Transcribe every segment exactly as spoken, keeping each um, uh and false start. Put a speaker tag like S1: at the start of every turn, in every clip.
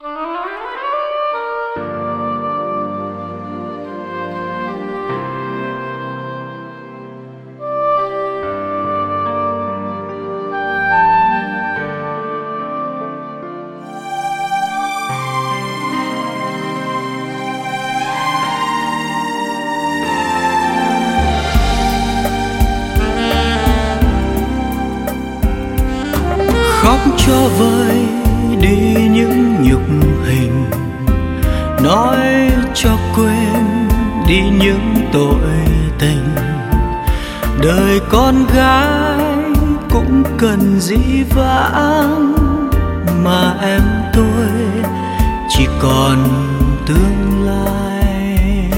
S1: Khóc cho vơi đi những nhục hình, nói cho quên đi những tội tình. Đời con gái cũng cần dĩ vãng, mà em tôi chỉ còn tương lai.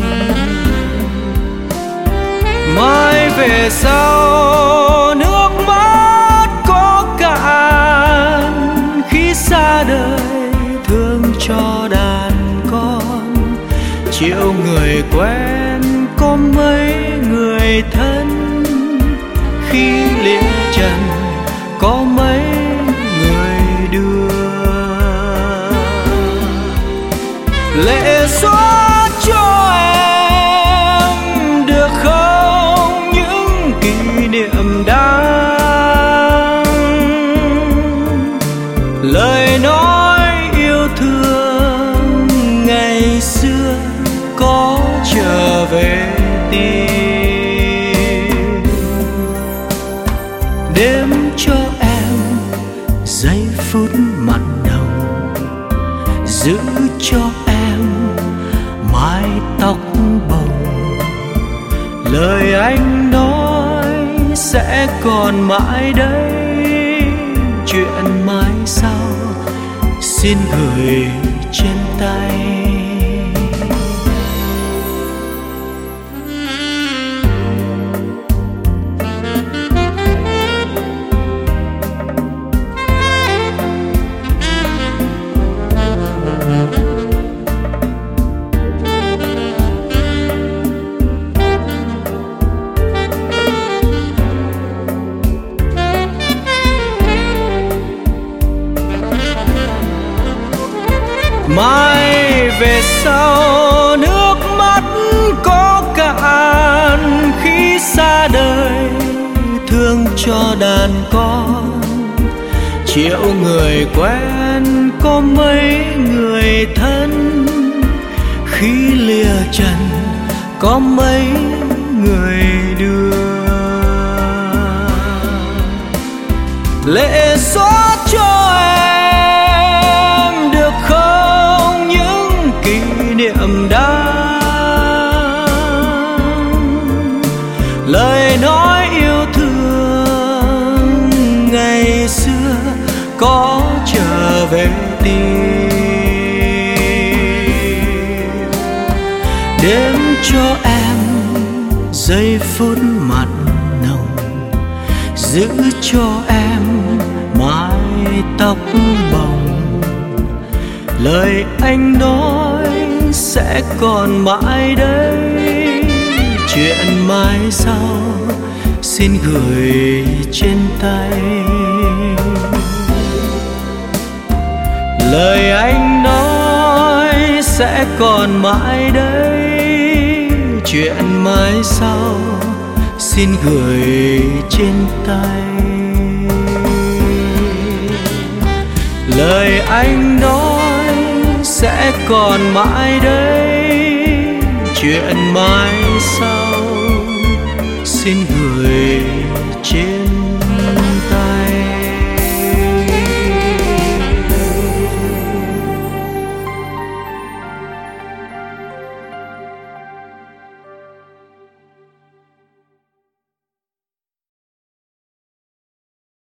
S1: Mai về sau nước mắt có cạn, khi xa đời thương cho đàn con. Triệu người quen có mấy người thân, khi lìa trần có mấy người đưa. Lệ xóa cho em được không những kỷ niệm đáng, lời nói yêu thương ngày xưa có trở về tim. Đêm cho em giây phút mặn nồng, giữ cho em mái tóc bồng. Lời anh nói sẽ còn mãi đây, chuyện mai sau xin gửi trên tay. Mai về sau nước mắt có cạn, khi xa đời thương cho đàn con. Triệu người quen có mấy người thân, khi lìa trần có mấy người đưa. Lệ xóa cho em được không những kỷ niệm đáng, lời nói yêu thương ngày xưa có trở về tim. Đêm cho em giây phút mặn nồng, giữ cho em mái tóc bồng. Lời anh nói sẽ còn mãi đây, chuyện mai sau xin gửi trên tay. Lời anh nói sẽ còn mãi đây, chuyện mai sau xin gửi trên tay. Lời anh nói sẽ còn mãi đây, chuyện mai sau